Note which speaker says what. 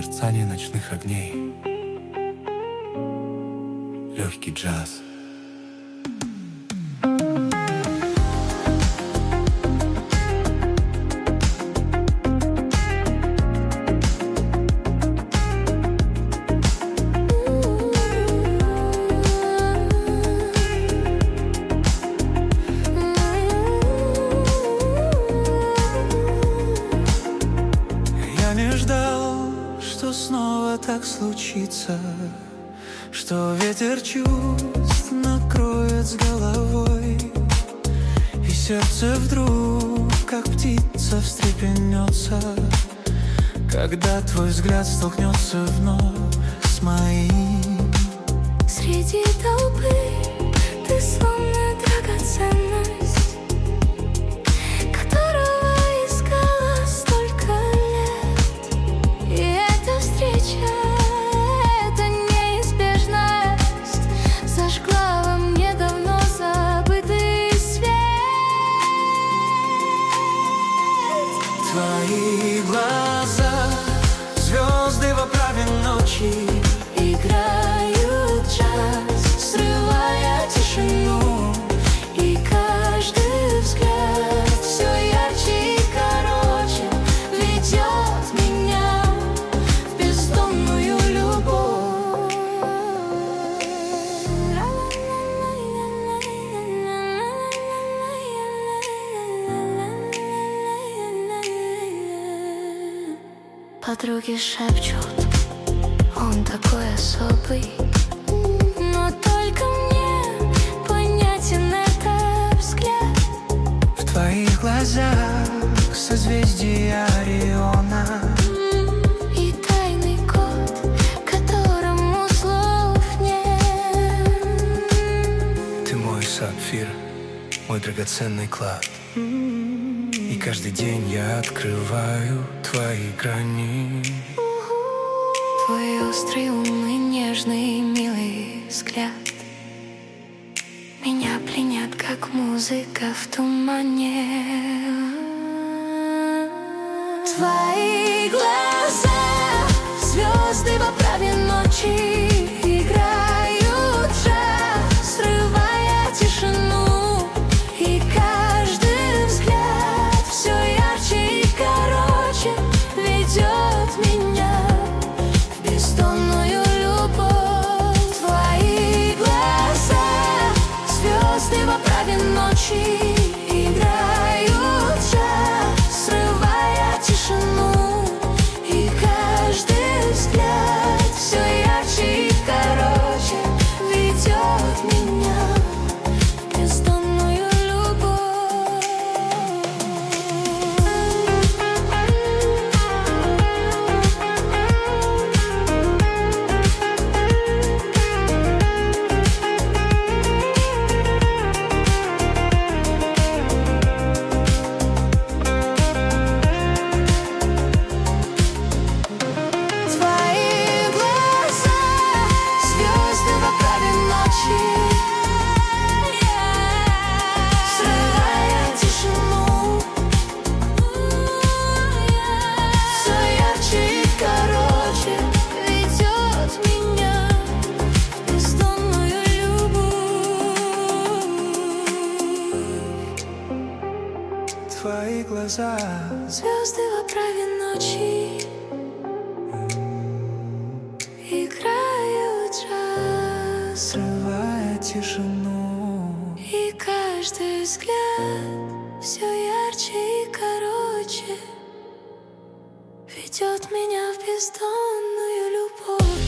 Speaker 1: мерцание ночных огней, легкий джаз.
Speaker 2: Не ждал, что снова так случится, что ветер чувств накроет с головой, и сердце вдруг, как птица, встрепенется, когда твой взгляд столкнется вновь с моим.
Speaker 3: Среди толпы ты словно драгоценность, которого искала столько лет. И эта встреча, эта неизбежность зажгла во мне давно забытый свет.
Speaker 2: Твои глаза, звезды в оправе ночи,
Speaker 3: играют джаз, срывая тишину. И каждый взгляд все ярче и короче ведет меня в бездонную любовь. Подруги шепчут, он такой особый, но только мне понятен этот взгляд.
Speaker 2: в твоих глазах созвездие Ориона,
Speaker 3: И тайный код, которому слов нет.
Speaker 2: ты мой сапфир, мой драгоценный клад. И каждый день я открываю твои грани.
Speaker 3: Твой острый, умный, нежный, милый взгляд меня пленят, как музыка в тумане. Твои глаза, звезды в оправе ночи, играют джаз, срывая тишину. И каждый взгляд все ярче и короче ведет меня в бездонную любовь. Твои глаза, звезды в оправе ночи, играют джаз, срывая тишину. И каждый взгляд все ярче и короче ведет меня в бездонную любовь. Твои глаза, звезды в оправе ночи, срывая тишину. Все ярче и короче ведет меня в бездонную любовь.
Speaker 2: Твои глаза,
Speaker 3: Звезды в оправе ночи играют джаз,
Speaker 2: срывая тишину.
Speaker 3: и каждый взгляд все ярче и короче ведет меня в бездонную любовь.